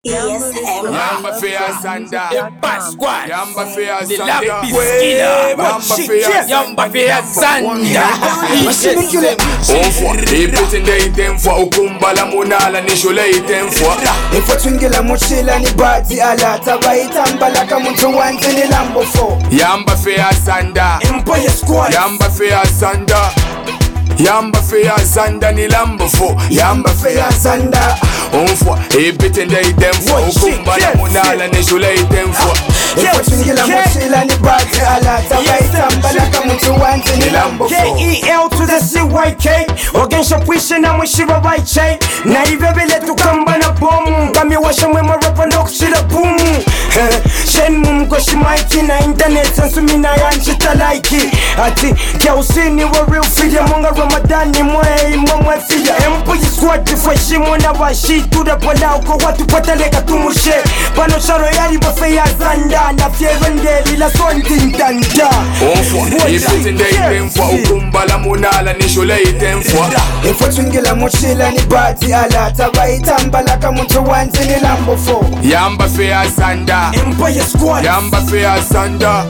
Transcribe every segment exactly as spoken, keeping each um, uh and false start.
E S M. Yamba Fea Sanda, Pasquale, Yamba Fea the Sanda, Lap Bisquina, Yamba Fea Yamba Fea Sanda. Onfwa, ipitinde itemfwa ukumbala munala nishule itemfwa Ifotwingila mushila ni bati ala tabaitambala kamuntu wanzi ni lambofo Yamba Fea Sanda, Empire Squad Yamba Fea Sanda, Yamba Fea Sanda ni lambofo Yamba Fea Sanda Onfwa, ipitinde itemfwa ukumbala munala nishule itemfwa Ifotwingila mushila ni bati ala tabaitambala kamuntu wanzi ni lambofo K E L to the C Y K Ogensha pwishe na mwishiba baiche Na hivyo vile tukamba na bomu Kami washa mwema rapa ndo kushira boom Shen mumgoshi maiki na internet Sensu mina yanchi talaiki Ati kia usini wa real figure Munga Ramadani mwe mwe figure Empire Squad jifweshi mwana washi Tuda pola uko watu pataleka tumushe Pano charo yari wafeya zanda Na fierende lila sondi ntanda Onfwa, ipitinde itemfwa ukumbala munala nishule itemfwa Ifotwingila mushila ni bati ala tabaitambala kamuntu wanzi ni lambofo Yamba Fea Sanda, Empire Squad Yamba Fea Sanda,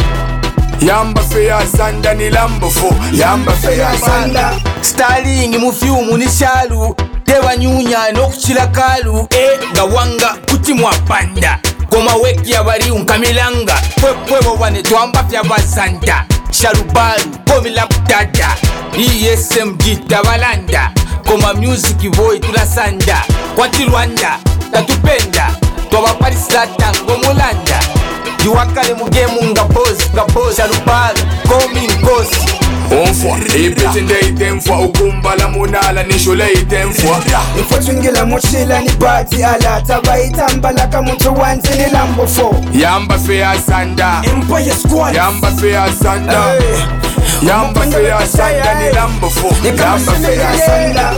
Yamba Fea Sanda ni lambofo Yamba Fea Sanda Starling mufyumu ni shalu Tewa nyunya nokuchila kalu E gawanga kuti mwapanda Goma weki ya bari unkamilanga Pwepwewo wane tuamba fya basanda Shalubalu komila kutada E S M G tabalanda Goma music boy tulasanda Kwati Rwanda tatupenda Twa parislata ngomulanda Juwakale mugemu nga boss nga boss Shalubalu komi nkosi Onfwa, ipitinde itemfwa ukumbala munala nishule itemfwa Ifotwingila mushila ni bati ala tabaitambala kamuntu wanzi ni lambofo Yamba Fea Sanda, Empire Squad Yamba Fea Sanda, Yamba Fea Sanda ni lambofo Yamba Fea Sanda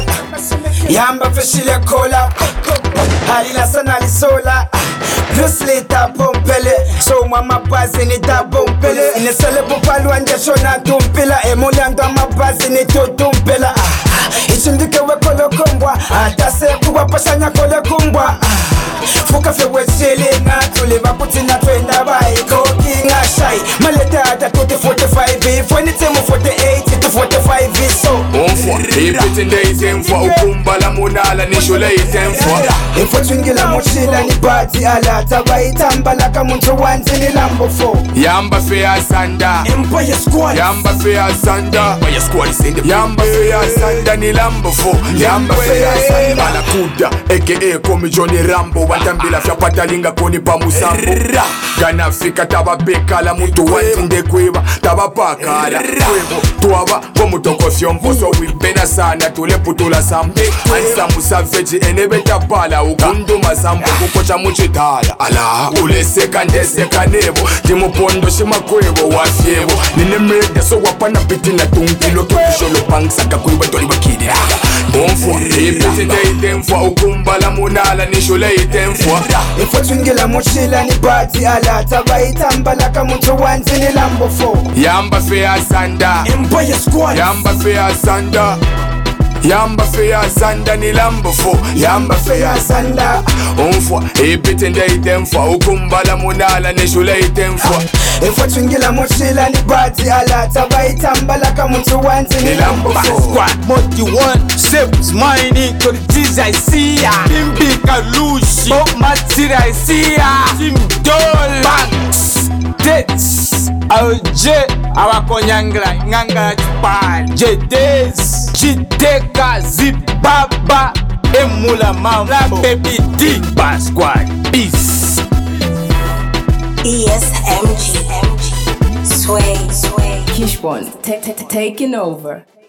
Yamba feshile kola Halila sana lisola Loosely tapompele So mama bazi ni tapompele Inesele pupalu anje shona tumpila Emulando mabazi ni tutumpila Ichindike we kolo kumbwa Atase kuwa pasanya kole kumbwa Fuka fewe chili nga tuliva kutina twenda bai Koki nga shai Maleta ata tuti forty-five Fweni timu forty-eight to forty-five So Onfwa, ipitinde itemfwa ukumbala munala nishule itemfwa Ifotwingila mushila ni bati ala tabaitambala kamuntu wanzi ni lambofo Yamba Fea Sanda, Empire Squad Yamba Fea Sanda, Yamba Fea Sanda ni lambofo Yamba Fea Sanda Balakuda, aka Komi Johnny Rambo Watambila fya patalinga koni pa musambo Gana fika taba bekala muntu wantinde kweba Taba pakala kwebo Tuwaba komutoko fyombo So wibena sana tule putula sambe Ansa musaveji enebe tapala Ukundu masambo kukocha muchitala Ala uleseka ndeseka nebo Jimupondo shima kwebo wafyebo Nine mede so wapana pitina tunkilo Kipisholo pangsaka kweba tori wakidira Onfwa, ipitinde itemfwa ukumbala munala nishule itemfwa Ifotwingila mushila ni bati ala tabaitambala kamuntu wanzi ni lambofo Yamba Fea Sanda, Empire Squad Yamba Fea Sanda, Yamba Fea Sanda ni lambofo Yamba Fea Sanda Onfwa, ipitinde itemfwa ukumbala munala nishule itemfwa Ifotwingila mushila ni bati ala tabaitambala kamuntu wanzi ni lambofo Pasquale, Moti One, Sebs Mining, to the G's I see ya Bimbi Kalushi, Bob Matsira I see ya Tim Dole, Banks, Tets, L J, Awakonyangla, Nganga Chupal, J Dez, Chiteka, Zibaba, Emula Mamla, Baby D, Pasquale, Peace. E S M G. Sway. Sway. Kishbon taking over.